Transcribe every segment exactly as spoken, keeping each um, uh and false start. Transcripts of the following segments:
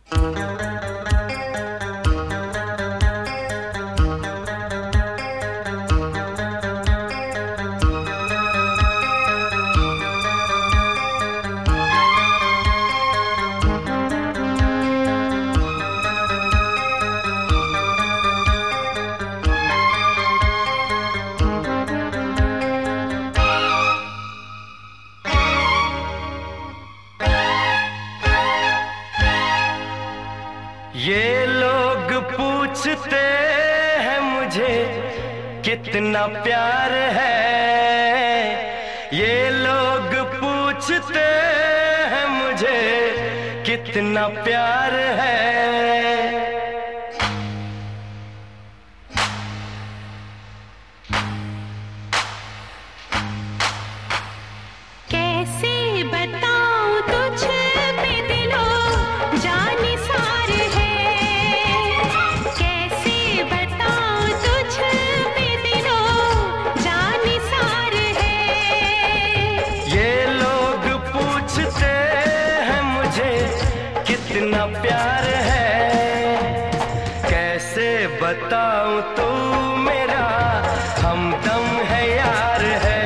ये लोग पूछते हैं मुझे कितना प्यार है, ये लोग पूछते हैं मुझे कितना प्यार है। कैसे बताऊं तुझ पे दिलो जानी सार है, कैसे बताऊं तुझ पे दिलो जानी सार है। ये लोग पूछते हैं मुझे कितना प्यार है, कैसे बताऊं तू मेरा हमदम है यार है,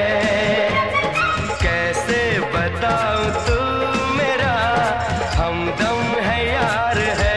कैसे बताऊं तू मेरा हमदम है यार है।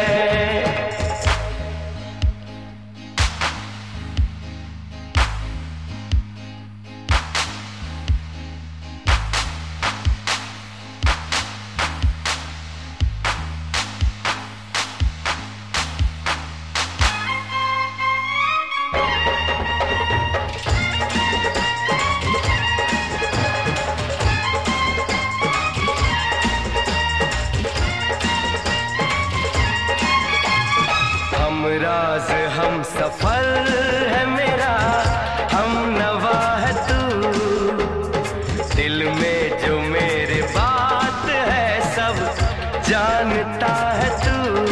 हम राज हम सफल है मेरा हम नवा है तू, दिल में जो मेरे बात है सब जानता है तू।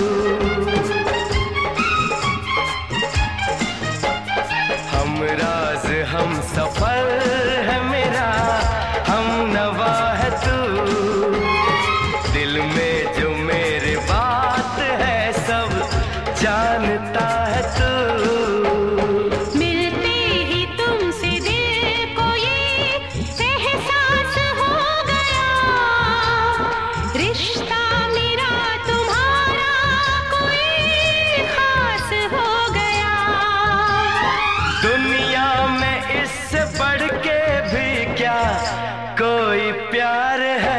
हम राज हम सफल है मेरा हम नवा है तू, दिल में जो मेरे बात है सब जानता है तू। मिलते ही तुमसे दिल को ये एहसास हो गया, रिश्ता मेरा तुम्हारा कोई खास हो गया। दुनिया में इससे बढ़ के भी क्या कोई प्यार है,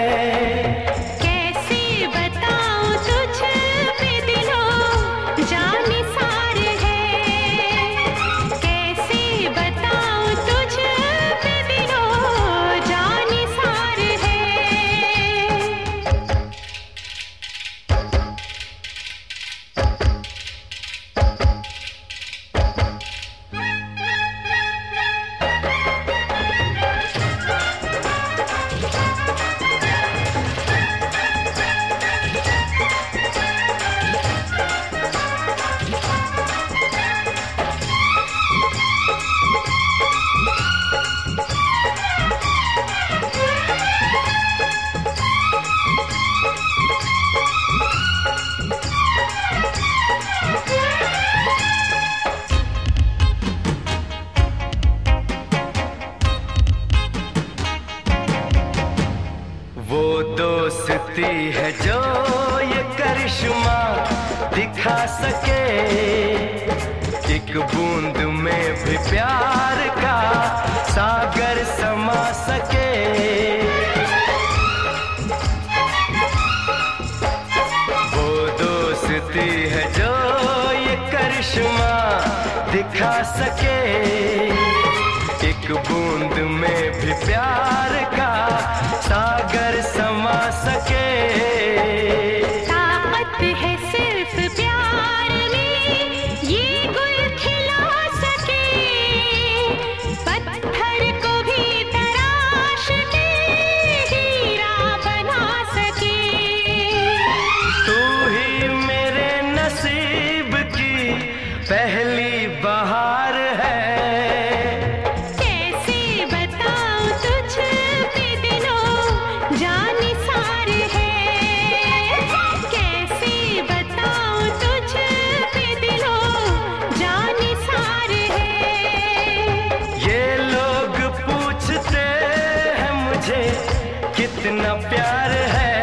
कैसे बताऊं तुझ पे दिलो जानी सार है, कैसे बताऊं तुझ पे दिलो जानी सार है। वो दोस्ती है जो ये करिश्मा दिखा सके, एक बूंद में भी प्यार का सागर समा सके। वो दोस्ती है जो ये करिश्मा दिखा सके, एक बूंद में भी प्यार का सागर समा सके। ताकत है सिर्फ प्यार में ये गुल खिला सके, प्यार है।